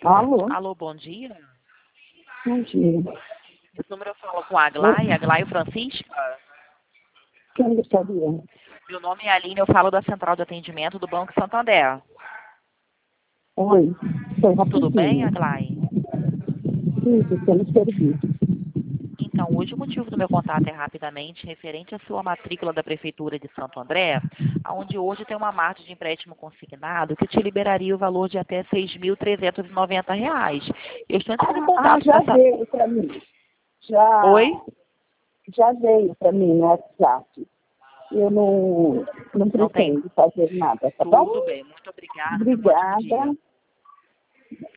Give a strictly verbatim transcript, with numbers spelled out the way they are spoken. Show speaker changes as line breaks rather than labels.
Alô?
Alô, bom dia.
Bom dia.
Esse número eu falo com a Aglaia, Aglaia Francisca.
Quem gostaria?
Meu nome é Aline, eu falo da Central de Atendimento do Banco Santander.
Oi. Foi
Tudo bem,
rapidinho.
Aglaia?
Isso, temos serviço.
Então, hoje o motivo do meu contato é rapidamente referente à sua matrícula da Prefeitura de Santo André, onde hoje tem uma margem de empréstimo consignado que te liberaria o valor de até seis mil trezentos e noventa reais. Eu estou entrando em
Ah,
contato
já
com essa...
veio para mim. Já,
Oi?
já veio para mim no WhatsApp. Eu não, não
Não tem?
pretendo fazer nada, tá bom?
Tudo bem. Muito obrigada. Tenha um ótimo
Obrigada.
dia.